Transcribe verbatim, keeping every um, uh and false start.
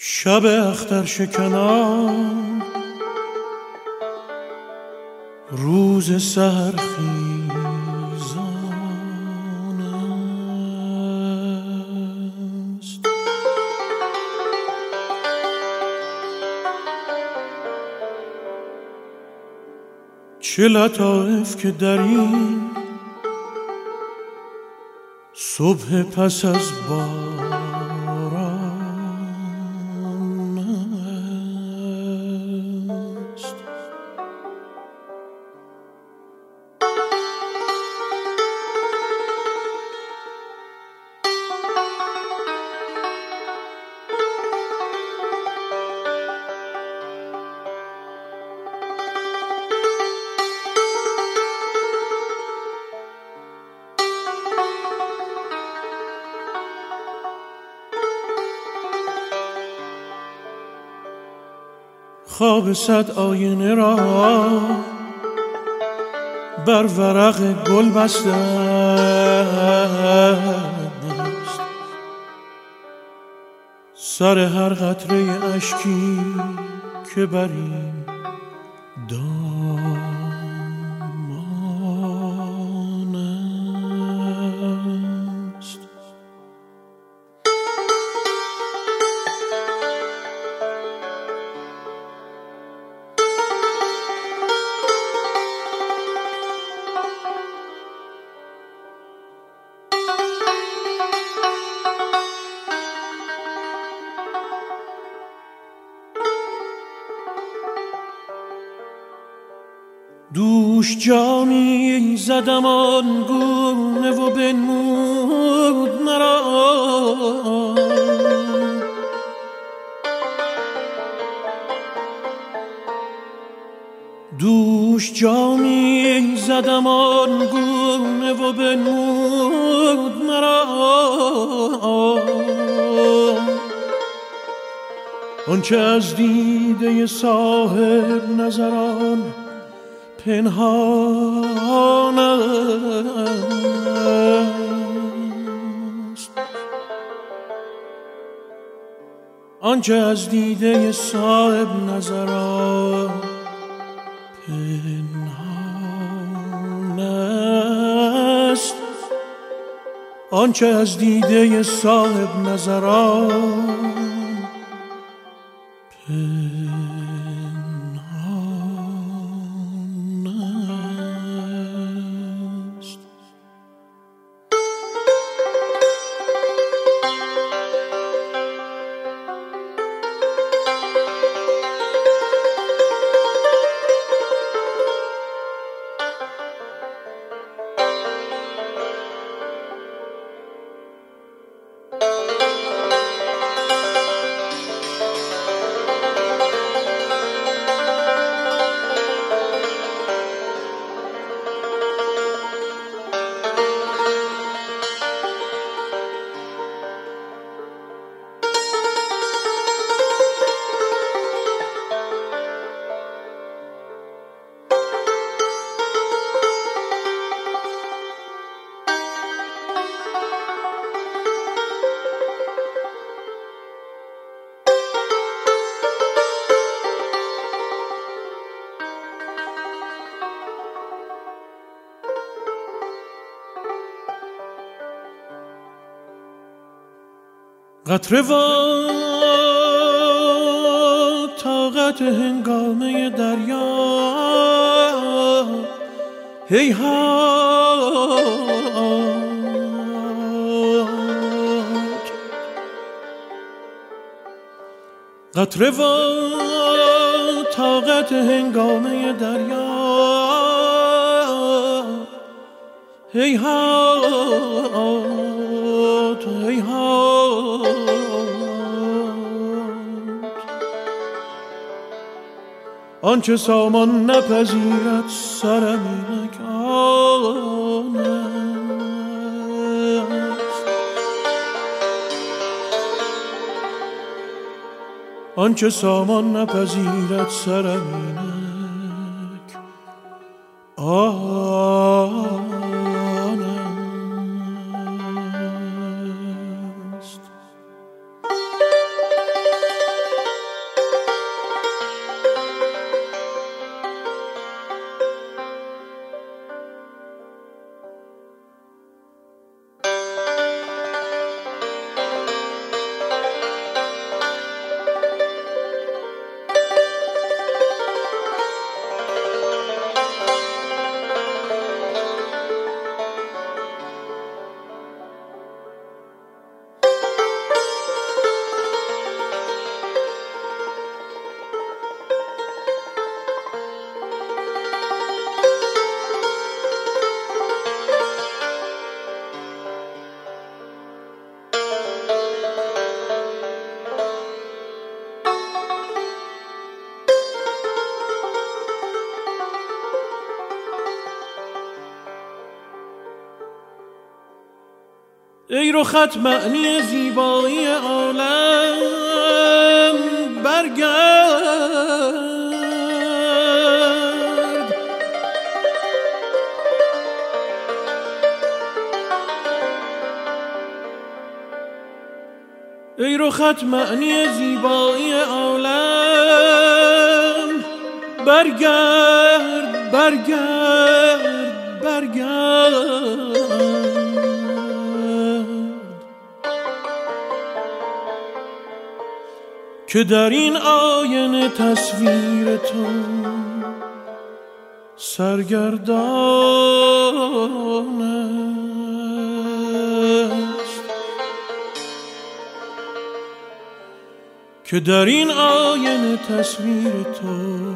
شب اختر شکنان روز سحرخیزان است. چه لطایف که در این صبح پس از باران است. خواب صد آینه را بر ورق گل بسته است. سر هر قطره اشکی که بر این دامان است. دوش جامی زدم آن گونه و بنمود مرا دوش جامی زدم آن گونه و بنمود مرا آنچه از دیده صاحب نظران پنهان است. آنچه از دیده صاحب نظران پنهان است. آنچه از دیده صاحب نظران قطره و طاقت هنگامه دریا هیهات. قطره و طاقت هنگامه دریا هیهات هیهات. آنچه سامان نپذیرد سرم اینک آن است. آنچه سامان نپذیرد سرم اینک آن است. ای رخت معنی زیبایی عالم، برگرد. ای رخت معنی زیبایی عالم، برگرد برگرد برگرد. که در این آینه تصویر تو سرگردان است، که در این آینه تصویر تو